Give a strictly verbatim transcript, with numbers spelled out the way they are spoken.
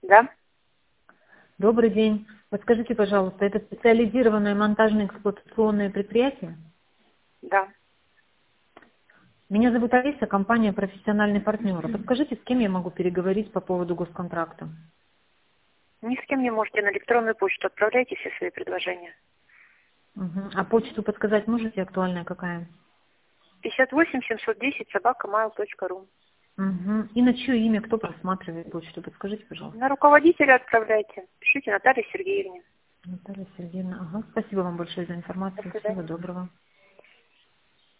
Да, Добрый день. Подскажите, пожалуйста, это специализированное монтажно-эксплуатационное предприятие? да. Меня зовут Алиса, компания «Профессиональный партнер». Подскажите, с кем я могу переговорить по поводу госконтракта? Ни с кем не можете, на электронную почту отправляйте все свои предложения. Мгм. А почту подсказать можете, актуальная какая? пятьдесят восемь семьсот десять собака mail точка ру. Мгм. И на чье имя кто просматривает почту? Подскажите, пожалуйста. На руководителя отправляйте. Пишите Наталье Сергеевне. Наталья Сергеевна. Ага. Спасибо вам большое за До информацию. Всего свидания. доброго.